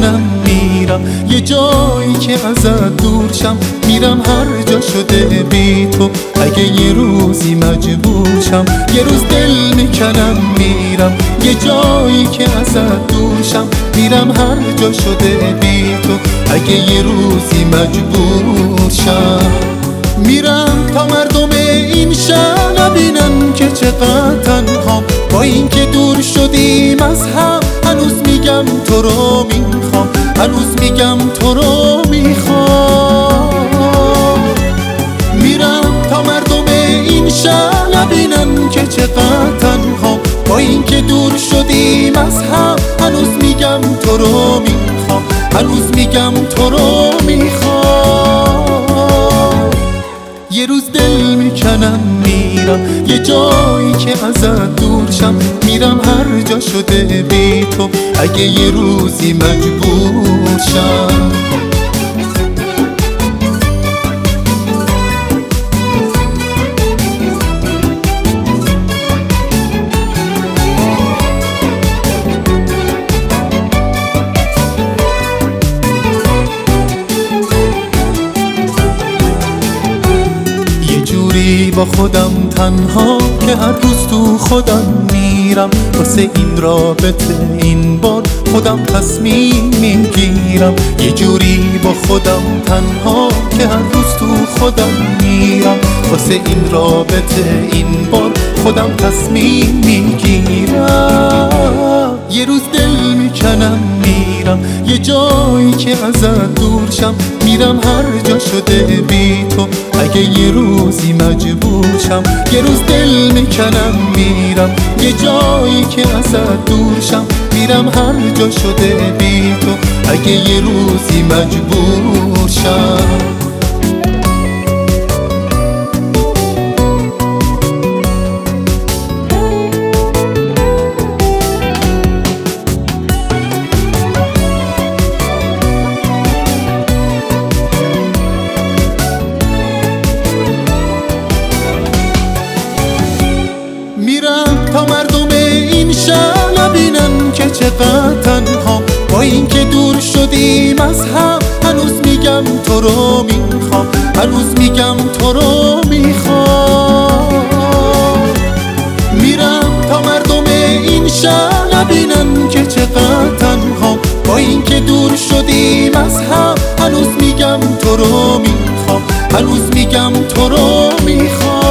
میکنم میرم یه جایی که ازت دور شم، میرم هر جا شده بی تو. اگه یه روزی مجبور شم، یه روز دل میکنم میرم یه جایی که ازت دور شم، میرم هر جا شده بی تو. اگه یه روزی مجبور شم، میرم تا مردم این شهر نبینن که چقدر تنها. با اینکه دور شدیم از هم، هنوز میگم تو رو میخوام، هنوز میگم تو رو میخوام. میرم تا مردم این شهر نبینن که چقدر تنها. با اینکه دور شدیم از هم، هنوز میگم تو رو میخوام، هنوز میگم تو رو میخوام. یه روز دل میکنم میرم یه جایی که ازت دور شم، میرم هر جا شده بی تو. اگه یه روزی مجبور شم، با خودم تنها که هر روز تو خودم میرم. واسه این رابطه این بار خودم تصمیم میگیرم. یه جوری با خودم تنها که هر روز تو خودم میرم. واسه این رابطه این بار خودم تصمیم میگیرم. یه روز دل میکنم میرم یه جایی که ازت دور شم، میرم هر جا شده بی تو. اگه یه روزی مجبور شم، یه روز دل میکنم میرم یه جایی که ازت دور شم، میرم هر جا شده بی تو. اگه یه روزی مجبور شم، میرم تا مردم این شهر نبینن که چقدر تنها. با اینکه دور شدیم از هم، هنوز میگم تو رو میخوام، هنوز میگم تو رو میخوام. میرم تا مردم این شهر نبینن که چقدر تنها. با اینکه دور شدیم از هم، هنوز میگم تو رو میخوام، هنوز میگم تو رو میخوام.